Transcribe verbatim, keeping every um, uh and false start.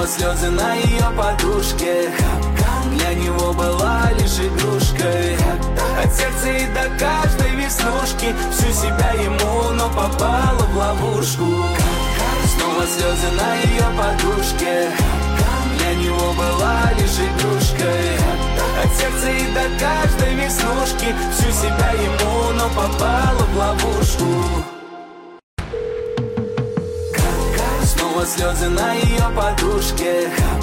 Снова слезы на ее подушке. Для него была лишь игрушкой. От сердца и до каждой веснушки. Всю себя ему, но попала в ловушку. Снова слезы на ее подушке. Для него была лишь игрушкой. От сердца и до каждой веснушки. Всю себя ему, но попала в ловушку. Снова слезы на ее подушке.